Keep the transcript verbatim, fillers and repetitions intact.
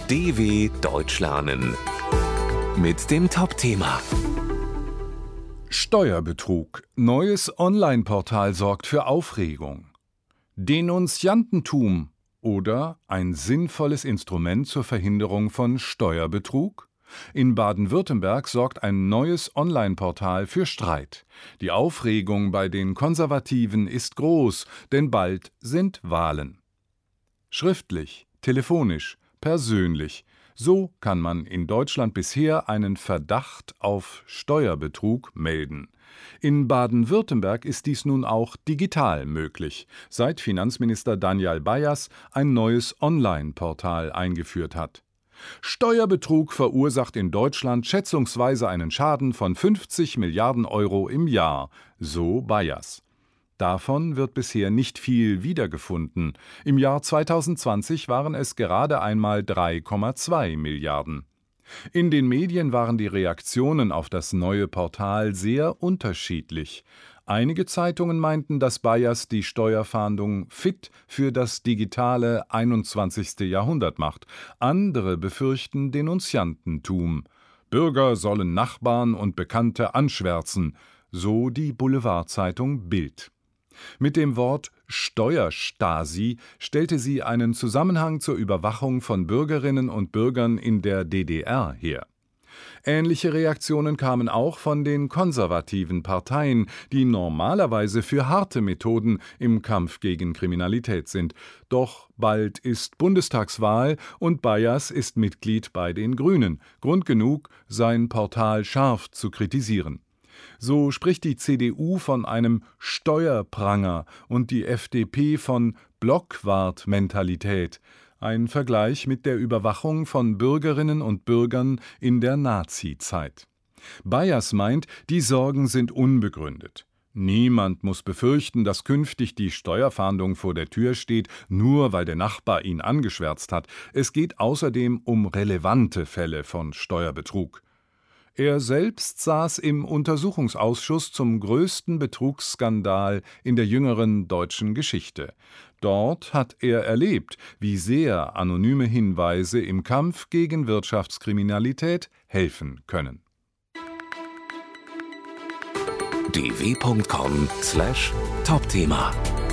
D W Deutsch lernen mit dem Top-Thema Steuerbetrug. Neues Online-Portal sorgt für Aufregung. Denunziantentum oder ein sinnvolles Instrument zur Verhinderung von Steuerbetrug? In Baden-Württemberg sorgt ein neues Online-Portal für Streit. Die Aufregung bei den Konservativen ist groß, denn bald sind Wahlen. Schriftlich, telefonisch, persönlich. So kann man in Deutschland bisher einen Verdacht auf Steuerbetrug melden. In Baden-Württemberg ist dies nun auch digital möglich, seit Finanzminister Daniel Bayers ein neues Online-Portal eingeführt hat. Steuerbetrug verursacht in Deutschland schätzungsweise einen Schaden von fünfzig Milliarden Euro im Jahr, so Bayers. Davon wird bisher nicht viel wiedergefunden. Im Jahr zweitausendzwanzig waren es gerade einmal drei Komma zwei Milliarden. In den Medien waren die Reaktionen auf das neue Portal sehr unterschiedlich. Einige Zeitungen meinten, dass Bayers die Steuerfahndung fit für das digitale einundzwanzigste Jahrhundert macht. Andere befürchten Denunziantentum. Bürger sollen Nachbarn und Bekannte anschwärzen, so die Boulevardzeitung Bild. Mit dem Wort Steuerstasi stellte sie einen Zusammenhang zur Überwachung von Bürgerinnen und Bürgern in der D D R her. Ähnliche Reaktionen kamen auch von den konservativen Parteien, die normalerweise für harte Methoden im Kampf gegen Kriminalität sind. Doch bald ist Bundestagswahl und Bayers ist Mitglied bei den Grünen. Grund genug, sein Portal scharf zu kritisieren. So spricht die C D U von einem Steuerpranger und die F D P von Blockwart-Mentalität, ein Vergleich mit der Überwachung von Bürgerinnen und Bürgern in der Nazi-Zeit. Bayers meint, die Sorgen sind unbegründet. Niemand muss befürchten, dass künftig die Steuerfahndung vor der Tür steht, nur weil der Nachbar ihn angeschwärzt hat. Es geht außerdem um relevante Fälle von Steuerbetrug. Er selbst saß im Untersuchungsausschuss zum größten Betrugsskandal in der jüngeren deutschen Geschichte. Dort hat er erlebt, wie sehr anonyme Hinweise im Kampf gegen Wirtschaftskriminalität helfen können. d w punkt com slash Top-Thema